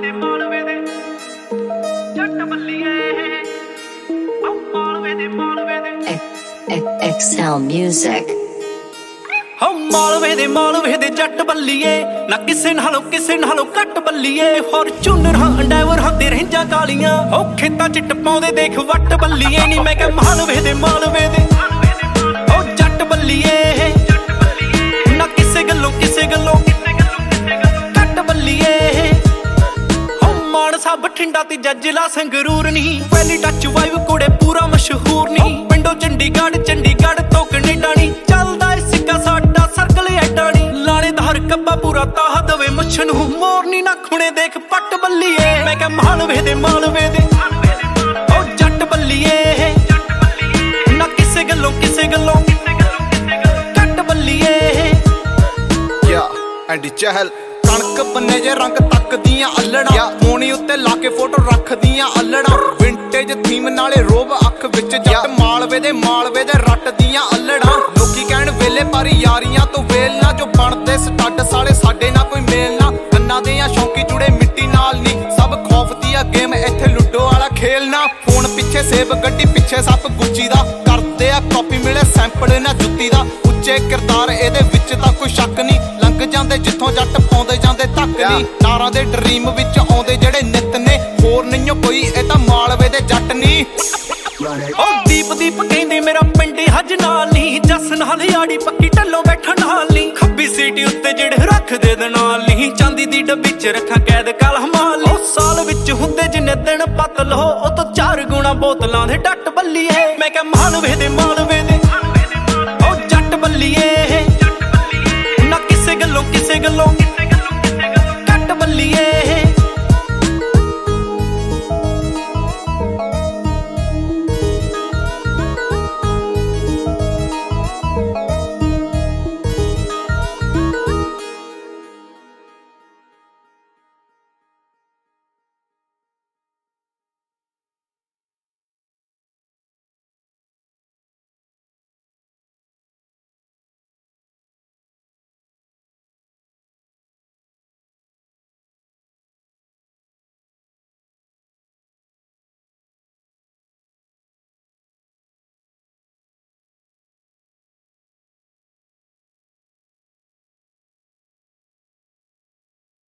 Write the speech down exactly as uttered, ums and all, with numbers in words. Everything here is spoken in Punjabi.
ਦੇ ਮਾਲਵੇ ਦੇ ਜੱਟ ਬੱਲੀਏ ਓ ਮਾਲਵੇ ਦੇ ਮਾਲਵੇ ਦੇ Excel Music ਹੋ ਮਾਲਵੇ ਦੇ ਮਾਲਵੇ ਦੇ ਜੱਟ ਬੱਲੀਏ ਨਾ ਕਿਸੇ ਨਾਲੋਂ ਕਿਸੇ ਨਾਲੋਂ ਘੱਟ ਬੱਲੀਏ ਫੋਰਚੂਨਰ ਹਾਂ ਅੰਡੈਵਰ ਹਾਂ ਤੇ ਰਹਿੰਜਾਂ ਕਾਲੀਆਂ ਹੋ ਖੇਤਾਂ ਚ ਟਪਾਉਂਦੇ ਦੇਖ ਵੱਟ ਬੱਲੀਏ ਨੀ ਮੈਂ ਕਿਹਾ ਮਾਲਵੇ ਦੇ ਮਾਲਵੇ ਦੇ ਹੋ ਜੱਟ ਬੱਲੀਏ ਨਾ ਕਿਸੇ ਗੱਲੋਂ ਕਿਸੇ ਗੱਲੋਂ ਘੱਟ ਬੱਲੀਏ ਹੋ ਮਾਨਸਾ ਬਠਿੰਡਾ ਤੇ ਜ਼ਿਲ੍ਹਾ ਸੰਗਰੂਰ ਨੀ ਪਹਿਲੀ ਟੱਚ ਵਾਈਵ ਕੁੜੇ ਪੂਰਾ ਮਸ਼ਹੂਰ ਨੀ ਪਿੰਡੋਂ ਚੰਡੀਗੜ੍ਹ ਚੰਡੀਗੜ੍ਹ ਤੋਂ ਕੈਨੇਡਾ ਨੀ ਚੱਲਦਾ ਏ ਸਿੱਕਾ ਸਾਡਾ ਸਰਕਲ ਐਡਾ ਨੀ ਲਾਣੇਦਾਰ ਕੱਬਾ ਪੂਰਾ ਤਾਹ ਦਵੇ ਮੁੱਛ ਨੂੰ ਮੋਰਨੀ ਨਾ ਖੁਣੇ ਦੇਖ ਪੱਟ ਬੱਲੀਏ ਮੈਂ ਕਿਹਾ ਮਾਲਵੇ ਦੇ ਮਾਲਵੇ ਦੇ ਓ ਜੱਟ ਬੱਲੀਏ ਨਾ ਕਿਸੇ ਗੱਲੋਂ ਕਿਸੇ ਗੱਲੋਂ ਘੱਟ ਬੱਲੀਏ ਯਾ ਐਂਡੀ ਚਹਿਲ ਕਣਕ ਬੰਨੇ ਜੇ ਰੰਗ ਤੱਕਦੀਆਂ ਅਲੜਾਂ ਮੋਣੀ ਉੱਤੇ ਲਾ ਕੇ ਫੋਟੋ ਰੱਖਦੀਆਂ ਅਲੜਾਂ ਵਿੰਟੇਜ ਥੀਮ ਨਾਲੇ ਰੋਬ ਅੱਖ ਵਿੱਚ ਜੱਟ ਮਾਲਵੇ ਦੇ ਮਾਲਵੇ ਦੇ ਰੱਟ ਦੀਆਂ ਅਲੜਾਂ ਲੋਕੀ ਕਹਿਣ ਵੇਲੇ ਪਰ ਯਾਰੀਆਂ ਤੋਂ ਵੇਲ ਨਾ ਜੋ ਬਣਦੇ ਸਟੱਡ ਸਾਲੇ ਸਾਡੇ ਨਾਲ ਕੋਈ ਮੇਲ ਨਾ ਗੰਨਾ ਦੇ ਆ ਸ਼ੌਂਕੀ ਜੁੜੇ ਮਿੱਟੀ ਨਾਲ ਨਹੀਂ ਸਭ ਖੌਫ ਦੀ ਆ ਗੇਮ ਇੱਥੇ ਲੁੱਡੋ ਵਾਲਾ ਖੇਲਣਾ ਫੋਨ ਪਿੱਛੇ ਸੇਬ ਗੱਡੀ ਪਿੱਛੇ ਸੱਪ ਗੁੱਚੀ ਦਾ ਕਰਦੇ ਆ ਕਾਪੀ ਮਿਲੇ ਸੈਂਪਲ ਨਾ ਜੁੱਤੀ ਦਾ ਉੱਚੇ ਕਿਰਦਾਰ ਇਹਦੇ ਵਿੱਚ ਤਾਂ ਕੋਈ ਸ਼ੱਕ ਨਹੀਂ ਲੰਘ ਜਾਂਦੇ ਜਿੱਥੋਂ ਜੱਟ ਪਾਉਂਦੇ ਜਾਂਦੇ ਧੱਕ ਨਹੀਂ ਨਾਰਾਂ ਦੇ ਡਰੀਮ ਵਿੱਚ ਆਉਂਦੇ ਜਿਹੜੇ ਨਿੱਤ ਨੇ ਹੋਰ ਨਹੀਂਓ ਕੋਈ ਇਹ ਤਾਂ ਮਾਲਵੇ ਦੇ ਜੱਟ ਨਹੀਂ ਓ ਦੀਪ ਦੀਪ ਕਹਿੰਦੇ ਮੇਰਾ ਪਿੰਡ ਹੱਜ ਨਾਲ ਨਹੀਂ ਜੱਸ ਨਾਲ ਯਾੜੀ ਪੱਕੀ ਢੱਲੋਂ ਬੈਠਣ ਨਾਲ ਨਹੀਂ ਖੱਬੀ ਸੀਟੀ ਉੱਤੇ ਜਿਹੜੇ ਰੱਖਦੇ ਦੇ ਨਾਲ ਨਹੀਂ ਚਾਂਦੀ ਦੀ ਡੱਬੀ ਚ ਰੱਖਾਂ ਕੈਦ ਕਲਮ ਮਾਲ ਉਹ ਸਾਲ ਵਿੱਚ ਹੁੰਦੇ ਜਿੰਨੇ ਦਿਨ ਪਤ ਲੋ ਉਹ ਤੋਂ ਚਾਰ ਗੁਣਾ ਬੋਤਲਾਂ ਦੇ ਡੱਟ ਬੱਲੀਏ ਮੈਂ ਕਿਹਾ ਮਾਲਵੇ ਦੇ ਮਾਲਵੇ ਦੇ ਓ ਜੱਟ ਬੱਲੀਏ ਨਾ ਕਿਸੇ ਗੱਲੋਂ ਕਿਸੇ ਗੱਲੋਂ